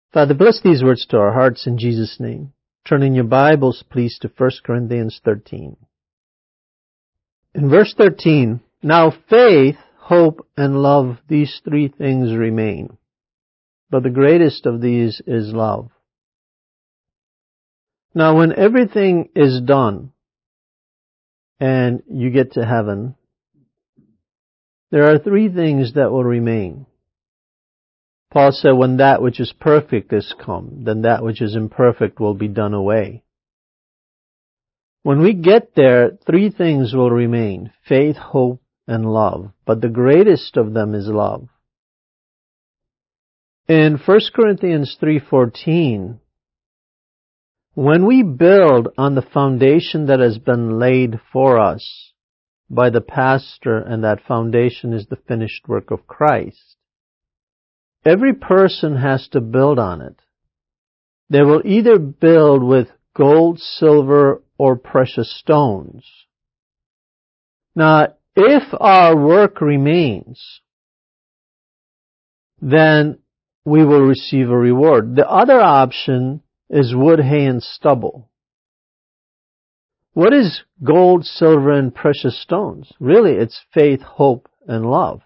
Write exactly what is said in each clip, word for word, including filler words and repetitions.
Father, bless these words to our hearts in Jesus' name. Turn in your Bibles, please, to First Corinthians thirteen. In verse thirteen, now faith, hope, and love, these three things remain. But the greatest of these is love. Now, when everything is done and you get to heaven, there are three things that will remain. Paul said, when that which is perfect is come, then that which is imperfect will be done away. When we get there, three things will remain: faith, hope, and love. But the greatest of them is love. In First Corinthians three fourteen, when we build on the foundation that has been laid for us by the pastor, and that foundation is the finished work of Christ, every person has to build on it. They will either build with gold, silver, or precious stones. Now, if our work remains, then we will receive a reward. The other option is wood, hay, and stubble. What is gold, silver, and precious stones? Really, it's faith, hope, and love.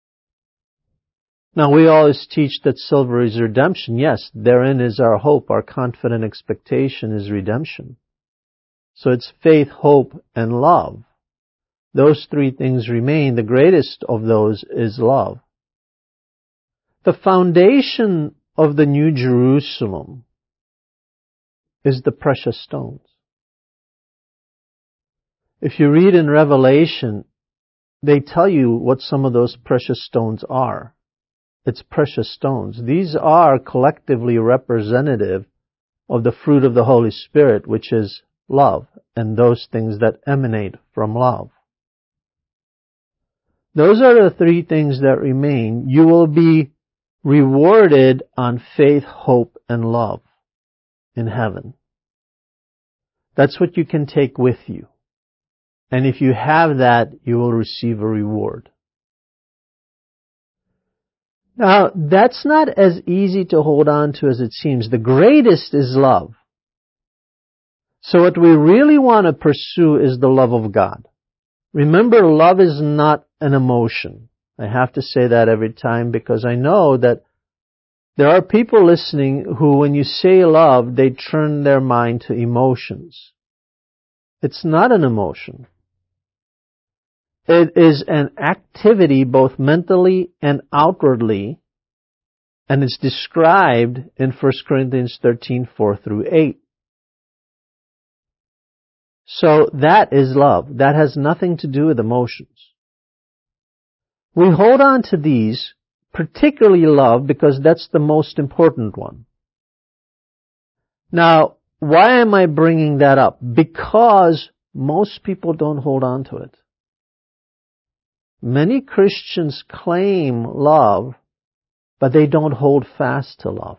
Now, we always teach that silver is redemption. Yes, therein is our hope. Our confident expectation is redemption. So it's faith, hope, and love. Those three things remain. The greatest of those is love. The foundation of the New Jerusalem is the precious stones. If you read in Revelation, they tell you what some of those precious stones are. It's precious stones. These are collectively representative of the fruit of the Holy Spirit, which is love, and those things that emanate from love. Those are the three things that remain. You will be rewarded on faith, hope, and love in heaven. That's what you can take with you. And if you have that, you will receive a reward. Now, that's not as easy to hold on to as it seems. The greatest is love. So what we really want to pursue is the love of God. Remember, love is not an emotion. I have to say that every time because I know that there are people listening who, when you say love, they turn their mind to emotions. It's not an emotion. It is an activity both mentally and outwardly, and it's described in First Corinthians thirteen, four through eight. So that is love. That has nothing to do with emotions. We hold on to these, particularly love, because that's the most important one. Now, why am I bringing that up? Because most people don't hold on to it. Many Christians claim love, but they don't hold fast to love.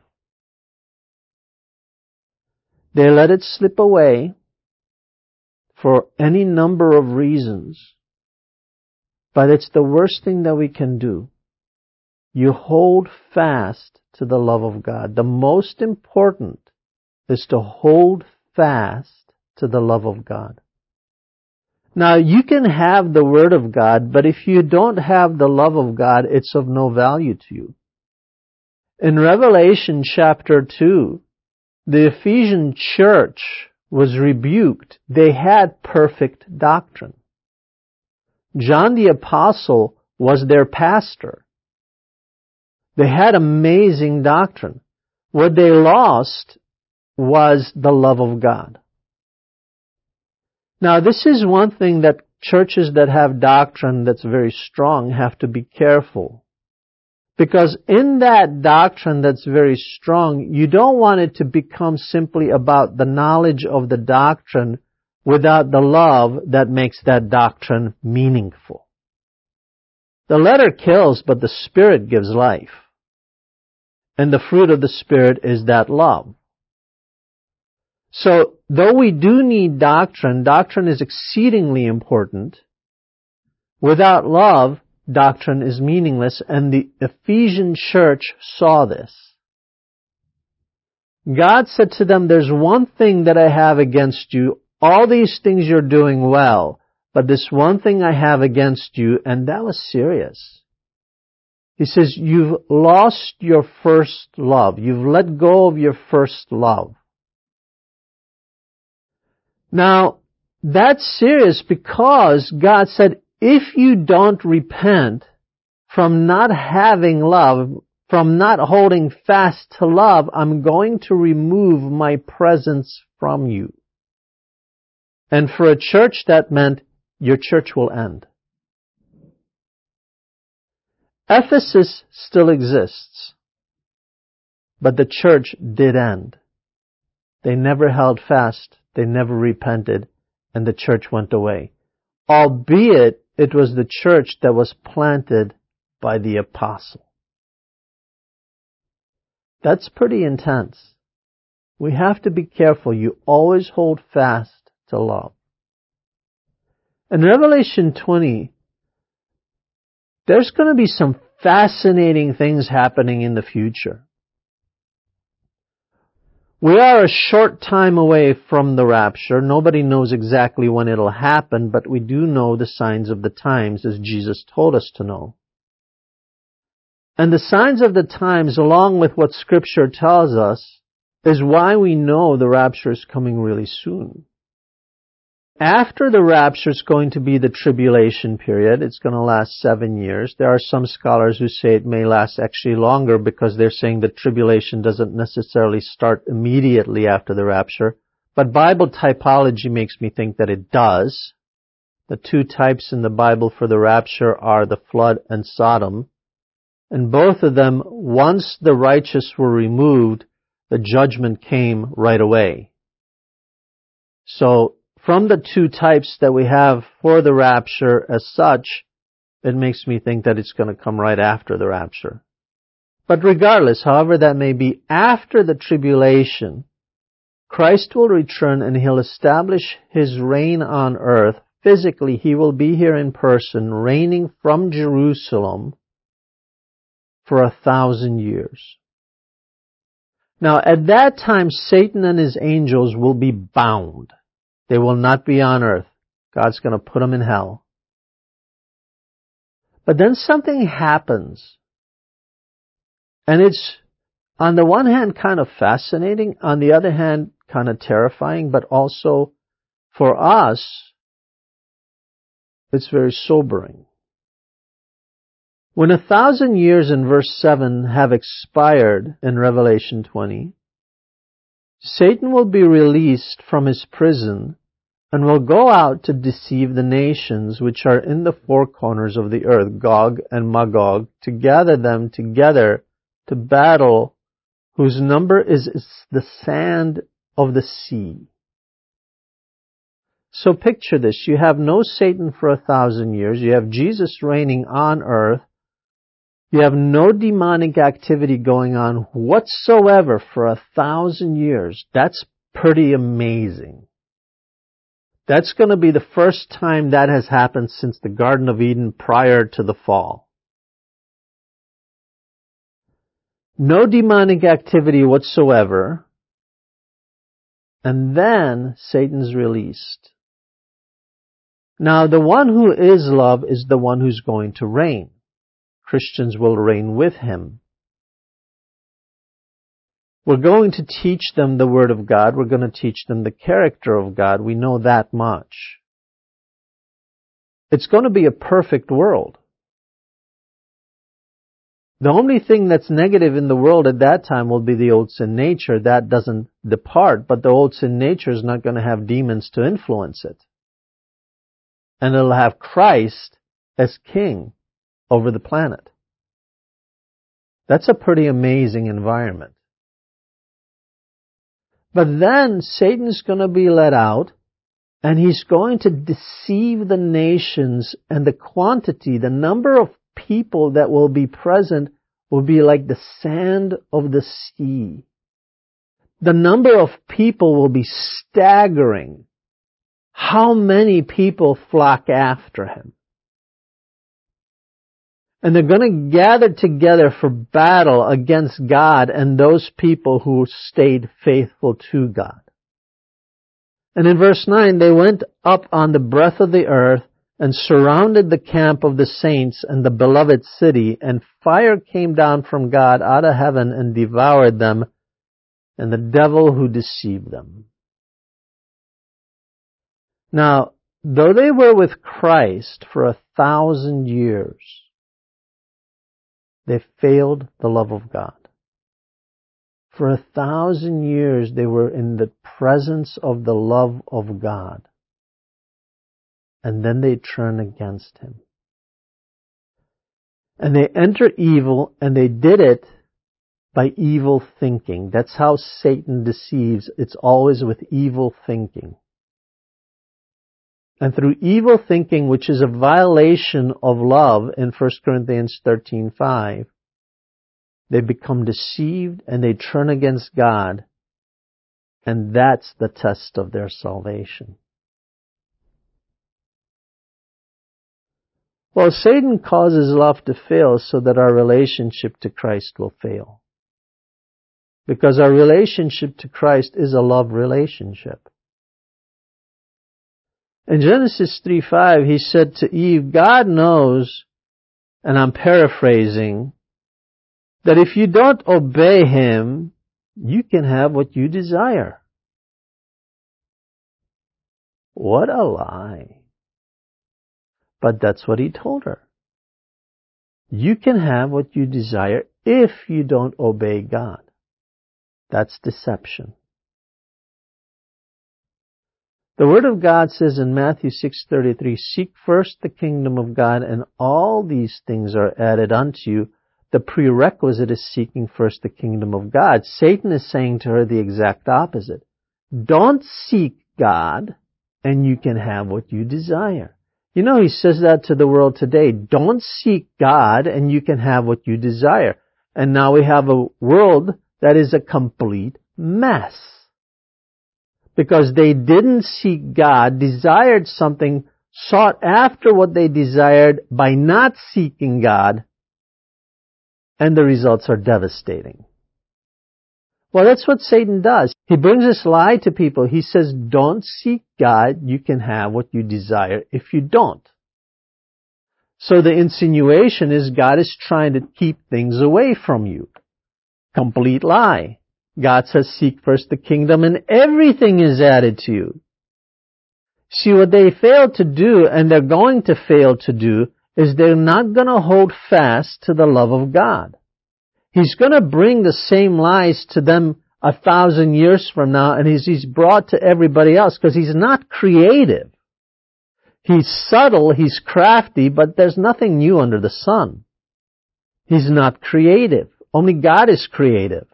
They let it slip away for any number of reasons, but it's the worst thing that we can do. You hold fast to the love of God. The most important is to hold fast to the love of God. Now, you can have the Word of God, but if you don't have the love of God, it's of no value to you. In Revelation chapter two, the Ephesian church was rebuked. They had perfect doctrine. John the Apostle was their pastor. They had amazing doctrine. What they lost was the love of God. Now, this is one thing that churches that have doctrine that's very strong have to be careful. Because in that doctrine that's very strong, you don't want it to become simply about the knowledge of the doctrine without the love that makes that doctrine meaningful. The letter kills, but the Spirit gives life. And the fruit of the Spirit is that love. So, though we do need doctrine, doctrine is exceedingly important. Without love, doctrine is meaningless, and the Ephesian church saw this. God said to them, there's one thing that I have against you. All these things you're doing well, but this one thing I have against you, and that was serious. He says, you've lost your first love. You've let go of your first love. Now, that's serious because God said, if you don't repent from not having love, from not holding fast to love, I'm going to remove my presence from you. And for a church, that meant your church will end. Ephesus still exists, but the church did end. They never held fast, they never repented, and the church went away. Albeit it was the church that was planted by the apostle. That's pretty intense. We have to be careful. You always hold fast to love. In Revelation twenty, there's going to be some fascinating things happening in the future. We are a short time away from the rapture. Nobody knows exactly when it'll happen, but we do know the signs of the times, as Jesus told us to know. And the signs of the times, along with what Scripture tells us, is why we know the rapture is coming really soon. After the rapture is going to be the tribulation period. It's going to last seven years. There are some scholars who say it may last actually longer because they're saying the tribulation doesn't necessarily start immediately after the rapture. But Bible typology makes me think that it does. The two types in the Bible for the rapture are the flood and Sodom. And both of them, once the righteous were removed, the judgment came right away. So, from the two types that we have for the rapture as such, it makes me think that it's going to come right after the rapture. But regardless, however that may be, after the tribulation, Christ will return and He'll establish His reign on earth. Physically, He will be here in person, reigning from Jerusalem for a thousand years. Now, at that time, Satan and his angels will be bound. They will not be on earth. God's going to put them in hell. But then something happens. And it's, on the one hand, kind of fascinating. On the other hand, kind of terrifying. But also, for us, it's very sobering. When a thousand years in verse seven have expired in Revelation twenty, Satan will be released from his prison and will go out to deceive the nations which are in the four corners of the earth, Gog and Magog, to gather them together to battle, whose number is the sand of the sea. So picture this. You have no Satan for a thousand years. You have Jesus reigning on earth. You have no demonic activity going on whatsoever for a thousand years. That's pretty amazing. That's going to be the first time that has happened since the Garden of Eden prior to the fall. No demonic activity whatsoever. And then Satan's released. Now, the one who is love is the one who's going to reign. Christians will reign with Him. We're going to teach them the Word of God. We're going to teach them the character of God. We know that much. It's going to be a perfect world. The only thing that's negative in the world at that time will be the old sin nature. That doesn't depart, but the old sin nature is not going to have demons to influence it. And it'll have Christ as King over the planet. That's a pretty amazing environment. But then Satan's going to be let out, and he's going to deceive the nations, and the quantity, the number of people that will be present will be like the sand of the sea. The number of people will be staggering. How many people flock after him? And they're going to gather together for battle against God and those people who stayed faithful to God. And in verse nine, they went up on the breadth of the earth and surrounded the camp of the saints and the beloved city, and fire came down from God out of heaven and devoured them, and the devil who deceived them. Now, though they were with Christ for a thousand years, they failed the love of God. For a thousand years they were in the presence of the love of God. And then they turn against Him. And they enter evil, and they did it by evil thinking. That's how Satan deceives. It's always with evil thinking. And through evil thinking, which is a violation of love in First Corinthians thirteen five, they become deceived and they turn against God. And that's the test of their salvation. Well, Satan causes love to fail so that our relationship to Christ will fail. Because our relationship to Christ is a love relationship. In Genesis three five, he said to Eve, God knows, and I'm paraphrasing, that if you don't obey Him, you can have what you desire. What a lie. But that's what He told her. You can have what you desire if you don't obey God. That's deception. The Word of God says in Matthew six thirty-three, seek first the kingdom of God, and all these things are added unto you. The prerequisite is seeking first the kingdom of God. Satan is saying to her the exact opposite. Don't seek God, and you can have what you desire. You know, he says that to the world today. Don't seek God, and you can have what you desire. And now we have a world that is a complete mess. Because they didn't seek God, desired something, sought after what they desired by not seeking God, and the results are devastating. Well, that's what Satan does. He brings this lie to people. He says, don't seek God, you can have what you desire if you don't. So the insinuation is God is trying to keep things away from you. Complete lie. God says, seek first the kingdom and everything is added to you. See, what they fail to do, and they're going to fail to do, is they're not going to hold fast to the love of God. He's going to bring the same lies to them a thousand years from now, and he's, he's brought to everybody else, because he's not creative. He's subtle, he's crafty, but there's nothing new under the sun. He's not creative. Only God is creative.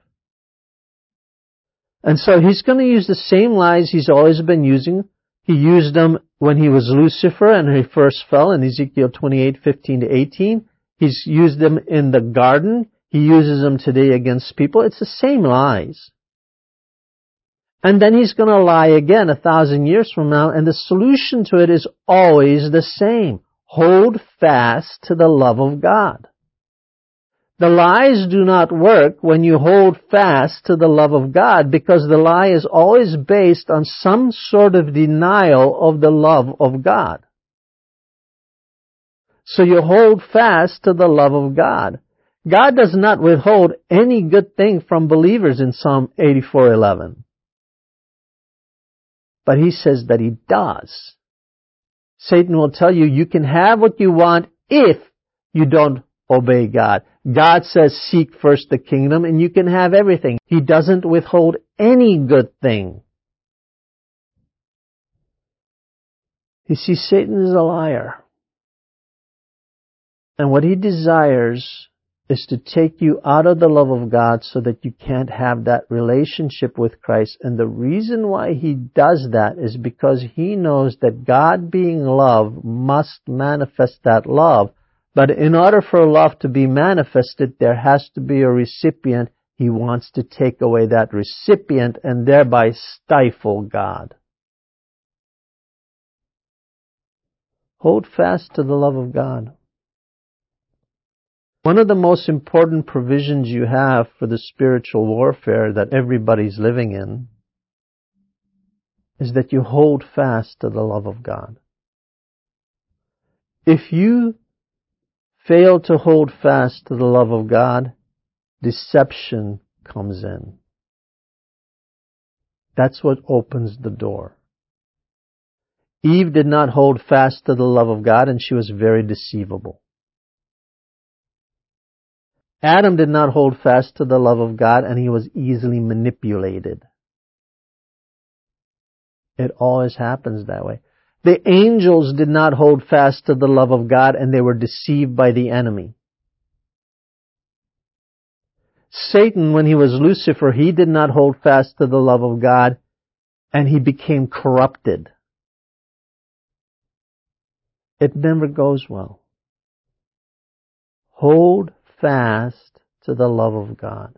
And so he's going to use the same lies he's always been using. He used them when he was Lucifer and he first fell in Ezekiel twenty-eight fifteen to eighteen. He's used them in the garden. He uses them today against people. It's the same lies. And then he's going to lie again a thousand years from now, and the solution to it is always the same. Hold fast to the love of God. The lies do not work when you hold fast to the love of God, because the lie is always based on some sort of denial of the love of God. So you hold fast to the love of God. God does not withhold any good thing from believers in Psalm eighty-four eleven. But he says that he does. Satan will tell you, you can have what you want if you don't obey God. God says, seek first the kingdom and you can have everything. He doesn't withhold any good thing. You see, Satan is a liar. And what he desires is to take you out of the love of God so that you can't have that relationship with Christ. And the reason why he does that is because he knows that God, being love, must manifest that love. But in order for love to be manifested, there has to be a recipient. He wants to take away that recipient and thereby stifle God. Hold fast to the love of God. One of the most important provisions you have for the spiritual warfare that everybody's living in is that you hold fast to the love of God. If you fail to hold fast to the love of God, deception comes in. That's what opens the door. Eve did not hold fast to the love of God, and she was very deceivable. Adam did not hold fast to the love of God, and he was easily manipulated. It always happens that way. The angels did not hold fast to the love of God, and they were deceived by the enemy. Satan, when he was Lucifer, he did not hold fast to the love of God, and he became corrupted. It never goes well. Hold fast to the love of God.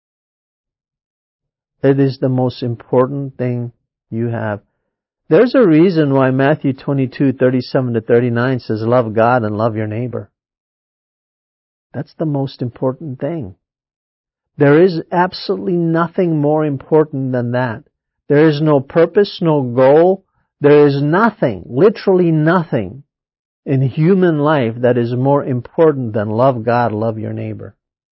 It is the most important thing you have. There's a reason why Matthew twenty-two, thirty-seven to thirty-nine says, love God and love your neighbor. That's the most important thing. There is absolutely nothing more important than that. There is no purpose, no goal. There is nothing, literally nothing in human life that is more important than love God, love your neighbor.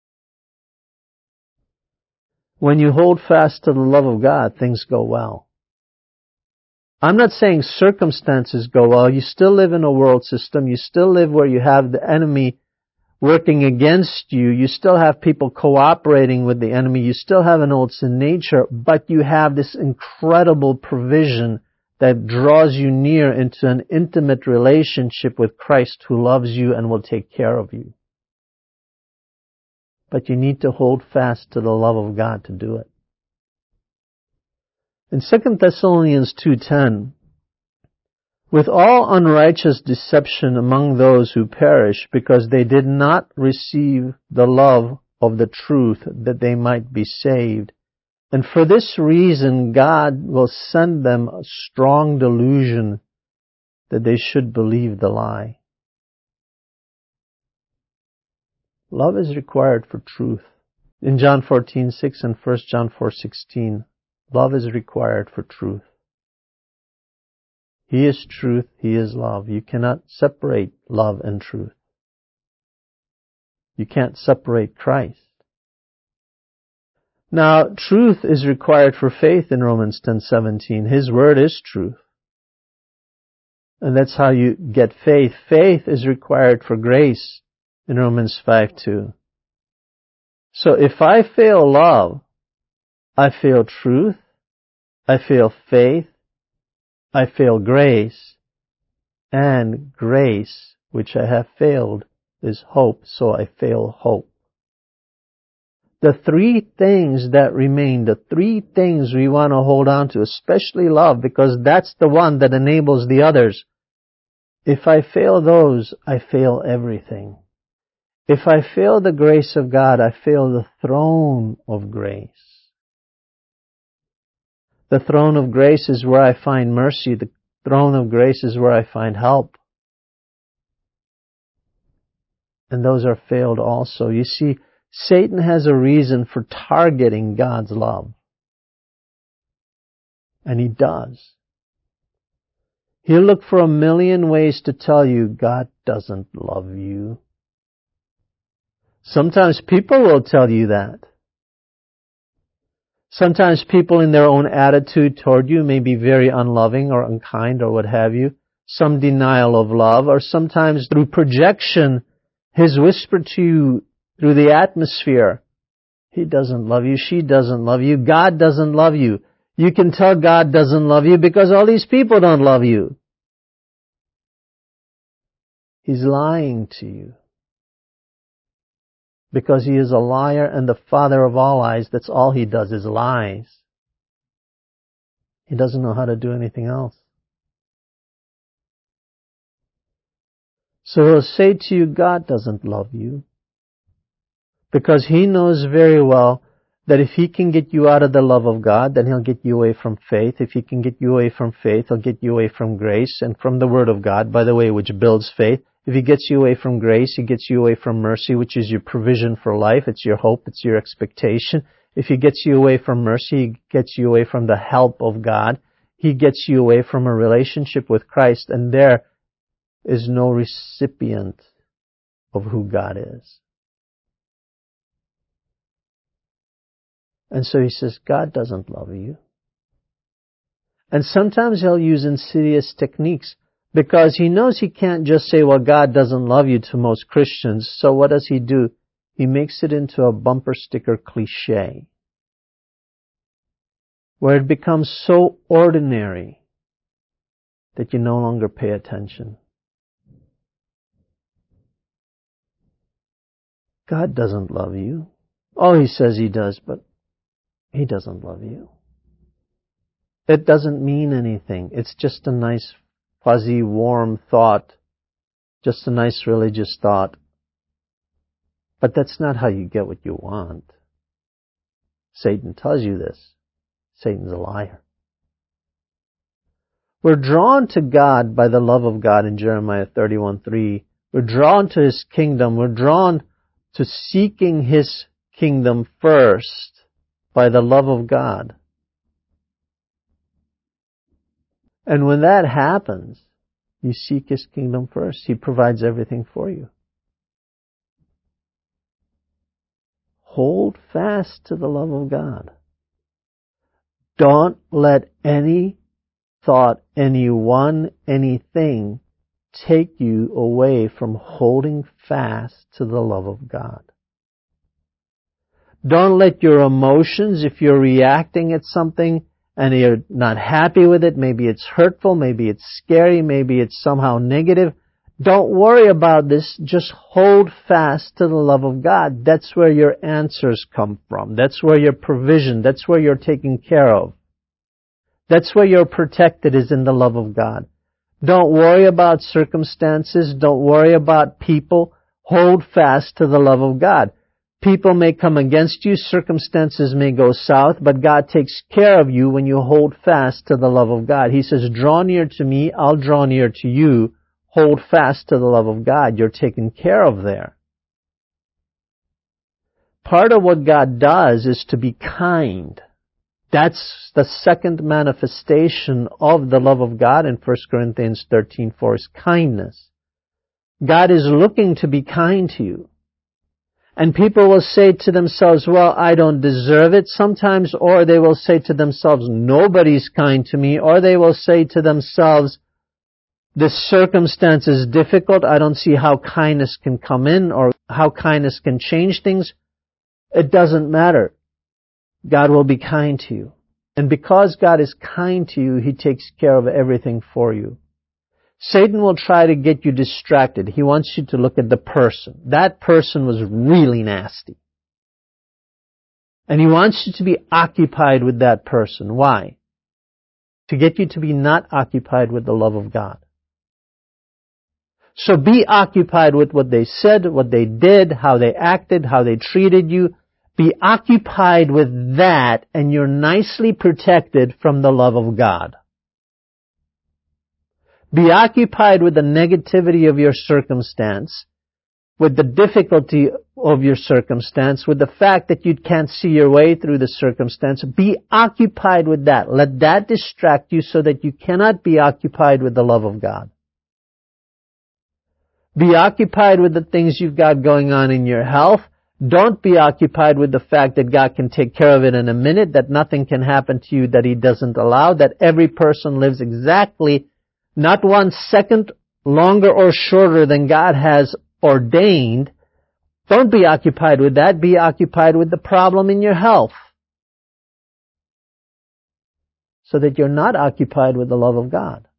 When you hold fast to the love of God, things go well. I'm not saying circumstances go well. You still live in a world system. You still live where you have the enemy working against you. You still have people cooperating with the enemy. You still have an old sin nature, but you have this incredible provision that draws you near into an intimate relationship with Christ who loves you and will take care of you. But you need to hold fast to the love of God to do it. In Second Thessalonians two ten, with all unrighteous deception among those who perish, because they did not receive the love of the truth that they might be saved. And for this reason, God will send them a strong delusion that they should believe the lie. Love is required for truth. In John fourteen six and First John four sixteen, love is required for truth. He is truth, He is love. You cannot separate love and truth. You can't separate Christ. Now, truth is required for faith in Romans ten seventeen. His word is truth. And that's how you get faith. Faith is required for grace in Romans five two. So if I fail love, I fail truth, I fail faith, I fail grace, and grace, which I have failed, is hope, so I fail hope. The three things that remain, the three things we want to hold on to, especially love, because that's the one that enables the others. If I fail those, I fail everything. If I fail the grace of God, I fail the throne of grace. The throne of grace is where I find mercy. The throne of grace is where I find help. And those are failed also. You see, Satan has a reason for targeting God's love. And he does. He'll look for a million ways to tell you God doesn't love you. Sometimes people will tell you that. Sometimes people in their own attitude toward you may be very unloving or unkind or what have you. Some denial of love, or sometimes through projection, his whisper to you through the atmosphere. He doesn't love you. She doesn't love you. God doesn't love you. You can tell God doesn't love you because all these people don't love you. He's lying to you. Because he is a liar and the father of all lies. That's all he does is lies. He doesn't know how to do anything else. So he'll say to you, God doesn't love you. Because he knows very well that if he can get you out of the love of God, then he'll get you away from faith. If he can get you away from faith, he'll get you away from grace and from the Word of God, by the way, which builds faith. If He gets you away from grace, He gets you away from mercy, which is your provision for life. It's your hope. It's your expectation. If He gets you away from mercy, He gets you away from the help of God. He gets you away from a relationship with Christ, and there is no recipient of who God is. And so He says, God doesn't love you. And sometimes He'll use insidious techniques because He knows He can't just say, well, God doesn't love you to most Christians. So what does He do? He makes it into a bumper sticker cliche where it becomes so ordinary that you no longer pay attention. God doesn't love you. Oh, He says He does, but He doesn't love you. It doesn't mean anything. It's just a nice, fuzzy, warm thought. Just a nice religious thought. But that's not how you get what you want. Satan tells you this. Satan's a liar. We're drawn to God by the love of God in Jeremiah thirty-one three. We're drawn to His kingdom. We're drawn to seeking His kingdom first by the love of God. And when that happens, you seek His kingdom first. He provides everything for you. Hold fast to the love of God. Don't let any thought, anyone, anything take you away from holding fast to the love of God. Don't let your emotions, if you're reacting at something and you're not happy with it, maybe it's hurtful, maybe it's scary, maybe it's somehow negative, don't worry about this. Just hold fast to the love of God. That's where your answers come from. That's where your provision, that's where you're taken care of. That's where you're protected, is in the love of God. Don't worry about circumstances. Don't worry about people. Hold fast to the love of God. People may come against you. Circumstances may go south, but God takes care of you when you hold fast to the love of God. He says, draw near to me, I'll draw near to you. Hold fast to the love of God. You're taken care of there. Part of what God does is to be kind. That's the second manifestation of the love of God in First Corinthians thirteen four is kindness. God is looking to be kind to you. And people will say to themselves, well, I don't deserve it sometimes, or they will say to themselves, nobody's kind to me, or they will say to themselves, this circumstance is difficult, I don't see how kindness can come in, or how kindness can change things. It doesn't matter. God will be kind to you. And because God is kind to you, He takes care of everything for you. Satan will try to get you distracted. He wants you to look at the person. That person was really nasty. And he wants you to be occupied with that person. Why? To get you to be not occupied with the love of God. So be occupied with what they said, what they did, how they acted, how they treated you. Be occupied with that, and you're nicely protected from the love of God. Be occupied with the negativity of your circumstance, with the difficulty of your circumstance, with the fact that you can't see your way through the circumstance. Be occupied with that. Let that distract you so that you cannot be occupied with the love of God. Be occupied with the things you've got going on in your health. Don't be occupied with the fact that God can take care of it in a minute, that nothing can happen to you that He doesn't allow, that every person lives exactly not one second longer or shorter than God has ordained. Don't be occupied with that. Be occupied with the problem in your health, so that you're not occupied with the love of God.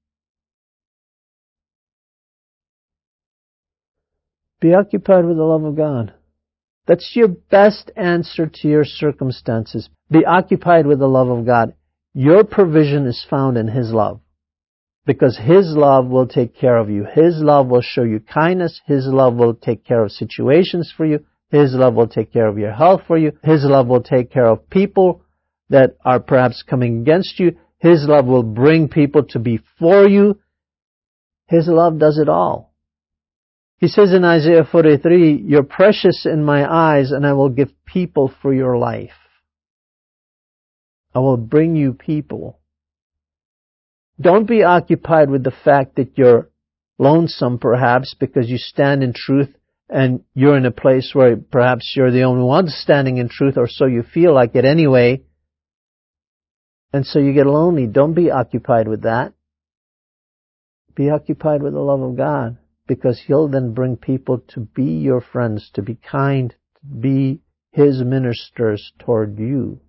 Be occupied with the love of God. That's your best answer to your circumstances. Be occupied with the love of God. Your provision is found in His love. Because His love will take care of you. His love will show you kindness. His love will take care of situations for you. His love will take care of your health for you. His love will take care of people that are perhaps coming against you. His love will bring people to be for you. His love does it all. He says in Isaiah forty-three, you're precious in my eyes, and I will give people for your life. I will bring you people. Don't be occupied with the fact that you're lonesome, perhaps, because you stand in truth and you're in a place where perhaps you're the only one standing in truth, or so you feel like it anyway. And so you get lonely. Don't be occupied with that. Be occupied with the love of God, because He'll then bring people to be your friends, to be kind, to be His ministers toward you.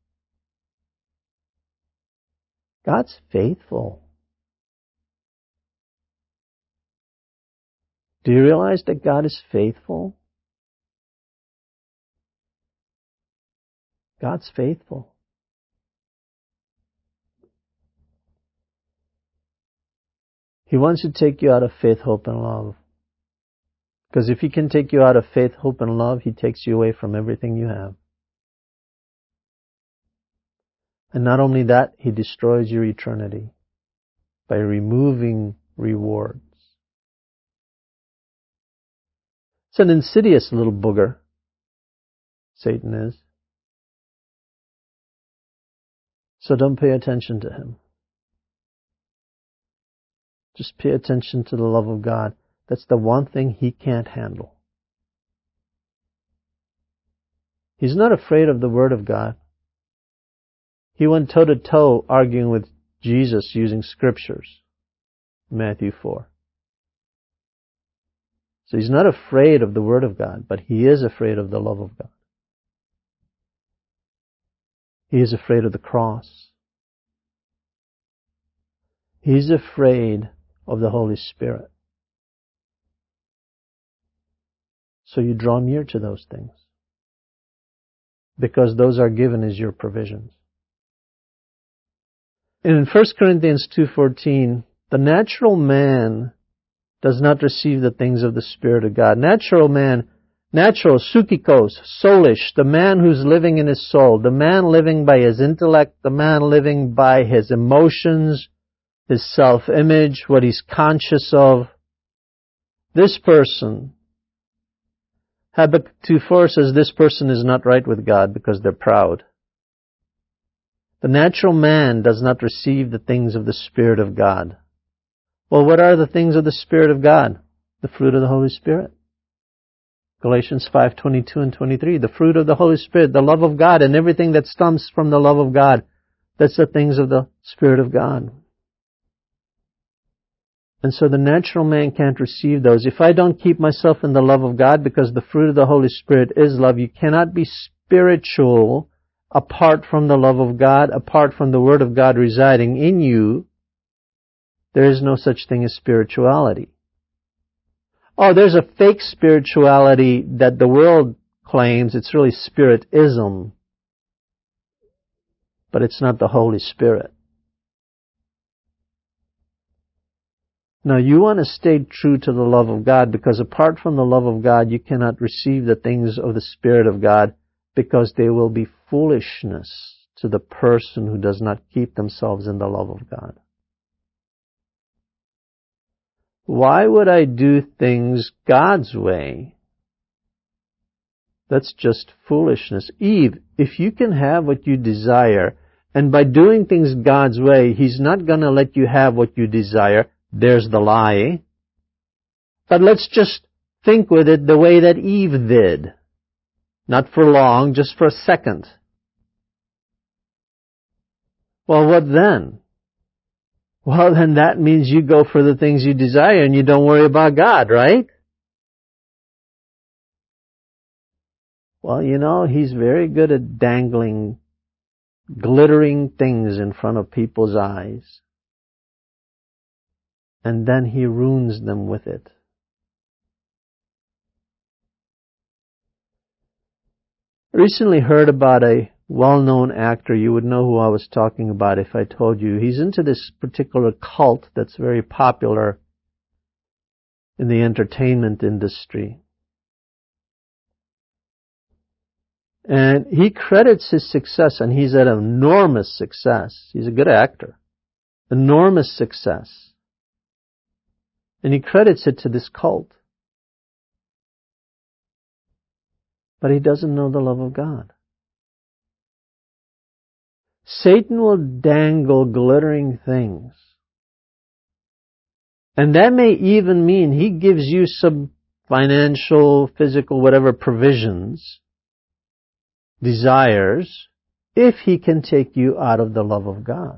God's faithful. Do you realize that God is faithful? God's faithful. He wants to take you out of faith, hope, and love. Because if He can take you out of faith, hope, and love, He takes you away from everything you have. And not only that, He destroys your eternity by removing rewards. It's an insidious little booger, Satan is. So don't pay attention to him. Just pay attention to the love of God. That's the one thing he can't handle. He's not afraid of the Word of God. He went toe-to-toe arguing with Jesus using scriptures. Matthew four. So he's not afraid of the Word of God, but he is afraid of the love of God. He is afraid of the cross. He's afraid of the Holy Spirit. So you draw near to those things, because those are given as your provisions. And in First Corinthians two fourteen, the natural man does not receive the things of the Spirit of God. Natural man, natural, psychikos, soulish, the man who's living in his soul, the man living by his intellect, the man living by his emotions, his self-image, what he's conscious of. This person, Habakkuk two four says, this person is not right with God because they're proud. The natural man does not receive the things of the Spirit of God. Well, what are the things of the Spirit of God? The fruit of the Holy Spirit. Galatians five twenty-two and twenty-three. The fruit of the Holy Spirit, the love of God, and everything that stems from the love of God. That's the things of the Spirit of God. And so the natural man can't receive those. If I don't keep myself in the love of God, because the fruit of the Holy Spirit is love, you cannot be spiritual apart from the love of God, apart from the Word of God residing in you. There is no such thing as spirituality. Oh, there's a fake spirituality that the world claims. It's really spiritism. But it's not the Holy Spirit. Now, you want to stay true to the love of God, because apart from the love of God, you cannot receive the things of the Spirit of God, because they will be foolishness to the person who does not keep themselves in the love of God. Why would I do things God's way? That's just foolishness. Eve, if you can have what you desire, and by doing things God's way, He's not going to let you have what you desire, there's the lie. But let's just think with it the way that Eve did. Not for long, just for a second. Well, what then? Well, then that means you go for the things you desire and you don't worry about God, right? Well, you know, He's very good at dangling glittering things in front of people's eyes. And then He ruins them with it. I recently heard about a well-known actor. You would know who I was talking about if I told you. He's into this particular cult that's very popular in the entertainment industry. And he credits his success, and he's had enormous success. He's a good actor. Enormous success. And he credits it to this cult. but he doesn't know the love of God. Satan will dangle glittering things. And that may even mean he gives you some financial, physical, whatever provisions, desires, if he can take you out of the love of God.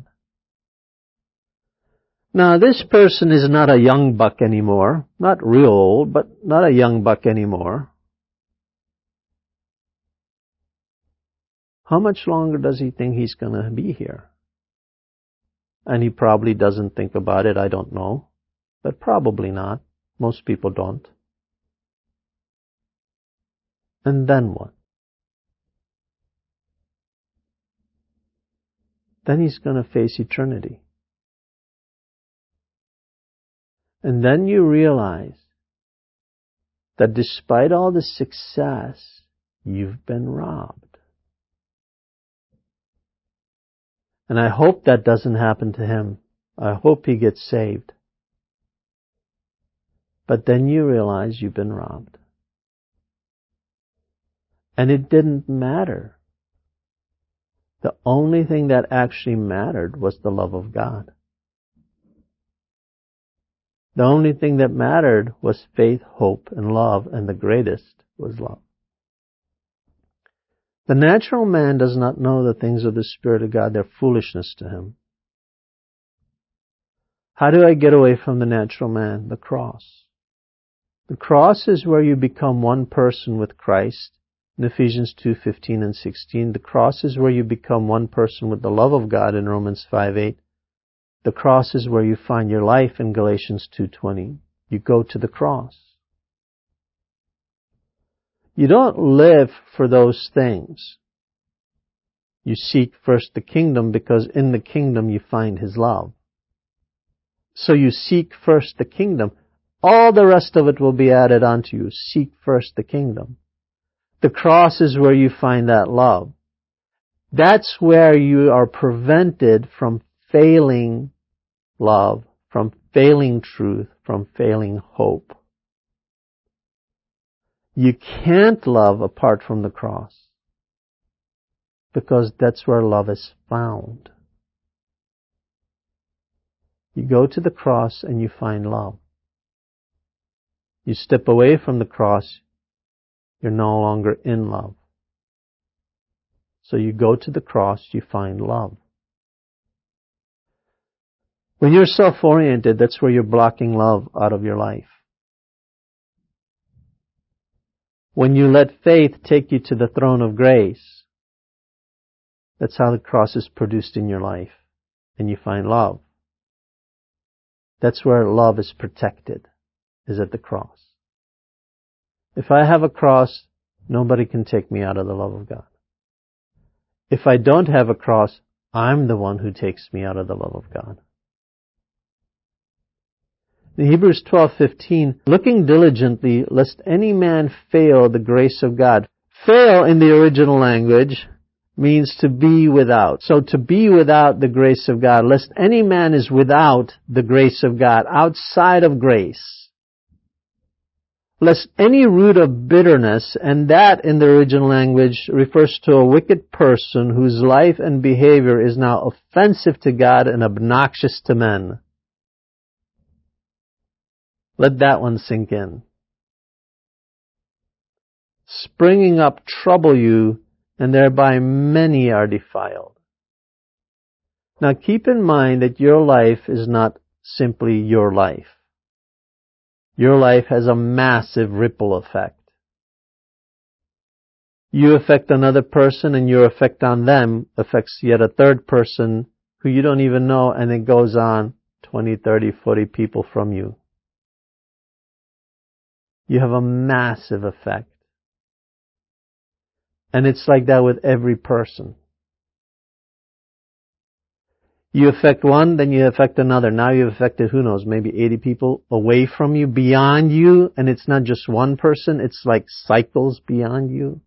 Now, this person is not a young buck anymore. Not real old, but not a young buck anymore. How much longer does he think he's going to be here? And he probably doesn't think about it, I don't know. But probably not. Most people don't. And then what? Then he's going to face eternity. And then you realize that despite all the success, you've been robbed. And I hope that doesn't happen to him. I hope he gets saved. But then you realize you've been robbed. And it didn't matter. The only thing that actually mattered was the love of God. The only thing that mattered was faith, hope, and love, and the greatest was love. The natural man does not know the things of the Spirit of God. They're foolishness to him. How do I get away from the natural man? The cross. The cross is where you become one person with Christ. In Ephesians two fifteen and sixteen, the cross is where you become one person with the love of God in Romans five eight. The cross is where you find your life in Galatians two twenty. You go to the cross. You don't live for those things. You seek first the kingdom because in the kingdom you find His love. So you seek first the kingdom. All the rest of it will be added onto you. Seek first the kingdom. The cross is where you find that love. That's where you are prevented from failing love, from failing truth, from failing hope. You can't love apart from the cross because that's where love is found. You go to the cross and you find love. You step away from the cross, you're no longer in love. So you go to the cross, you find love. When you're self-oriented, that's where you're blocking love out of your life. When you let faith take you to the throne of grace, that's how the cross is produced in your life. And you find love. That's where love is protected, is at the cross. If I have a cross, nobody can take me out of the love of God. If I don't have a cross, I'm the one who takes me out of the love of God. In Hebrews twelve fifteen, looking diligently, lest any man fail the grace of God. Fail in the original language means to be without. So to be without the grace of God, lest any man is without the grace of God, outside of grace. Lest any root of bitterness, and that in the original language refers to a wicked person whose life and behavior is now offensive to God and obnoxious to men. Let that one sink in. Springing up trouble you, and thereby many are defiled. Now keep in mind that your life is not simply your life. Your life has a massive ripple effect. You affect another person and your effect on them affects yet a third person who you don't even know, and it goes on twenty, thirty, forty people from you. You have a massive effect. And it's like that with every person. You affect one, then you affect another. Now you've affected, who knows, maybe eighty people away from you, beyond you, and it's not just one person, it's like cycles beyond you.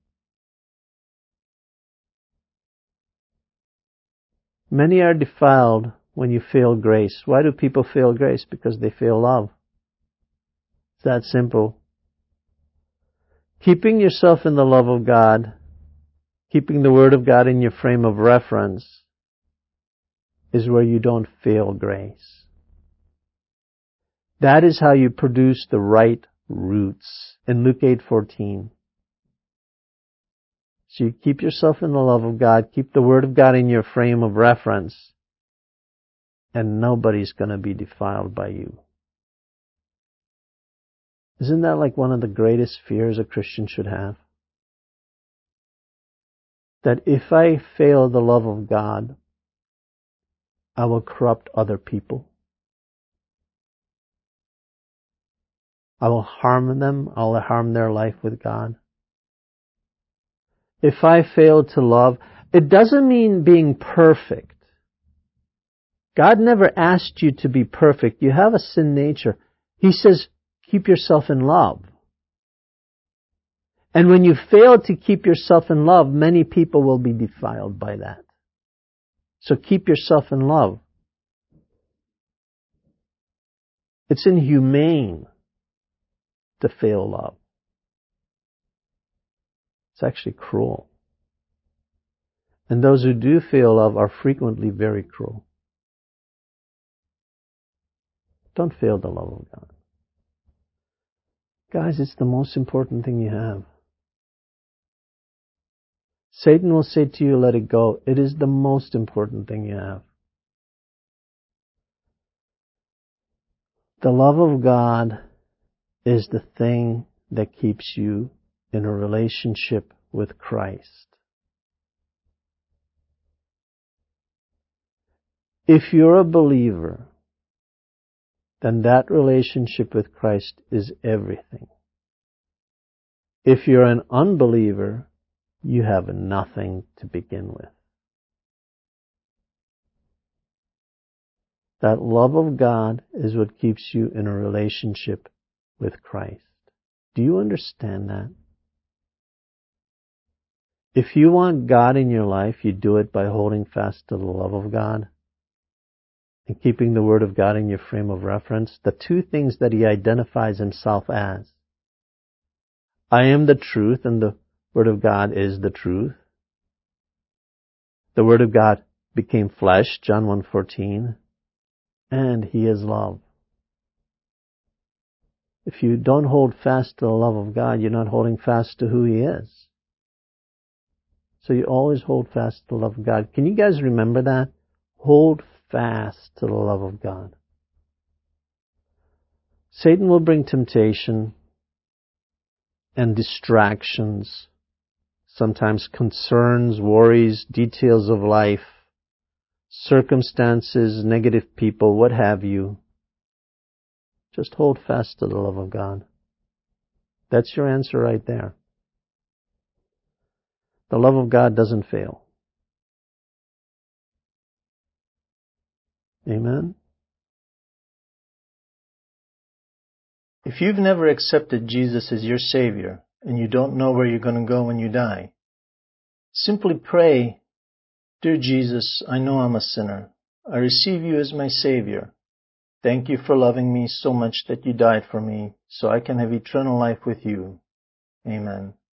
Many are defiled when you fail grace. Why do people fail grace? Because they fail love. It's that simple. Keeping yourself in the love of God, keeping the Word of God in your frame of reference, is where you don't fail grace. That is how you produce the right roots in Luke eight fourteen. So you keep yourself in the love of God, keep the Word of God in your frame of reference, and nobody's going to be defiled by you. Isn't that like one of the greatest fears a Christian should have? That if I fail the love of God, I will corrupt other people. I will harm them. I will harm their life with God. If I fail to love, it doesn't mean being perfect. God never asked you to be perfect. You have a sin nature. He says, keep yourself in love. And when you fail to keep yourself in love, many people will be defiled by that. So keep yourself in love. It's inhumane to fail love. It's actually cruel. And those who do fail love are frequently very cruel. Don't fail the love of God. Guys, it's the most important thing you have. Satan will say to you, let it go. It is the most important thing you have. The love of God is the thing that keeps you in a relationship with Christ. If you're a believer, then that relationship with Christ is everything. If you're an unbeliever, you have nothing to begin with. That love of God is what keeps you in a relationship with Christ. Do you understand that? If you want God in your life, you do it by holding fast to the love of God and keeping the Word of God in your frame of reference. The two things that He identifies Himself as. I am the truth, and the Word of God is the truth. The Word of God became flesh, John one fourteen, and He is love. If you don't hold fast to the love of God, you're not holding fast to who He is. So you always hold fast to the love of God. Can you guys remember that? Hold fast to the love of God. Satan will bring temptation and distractions, sometimes concerns, worries, details of life, circumstances, negative people, what have you. Just hold fast to the love of God. That's your answer right there. The love of God doesn't fail. Amen? If you've never accepted Jesus as your Savior and you don't know where you're going to go when you die, simply pray, Dear Jesus, I know I'm a sinner. I receive you as my Savior. Thank you for loving me so much that you died for me so I can have eternal life with you. Amen.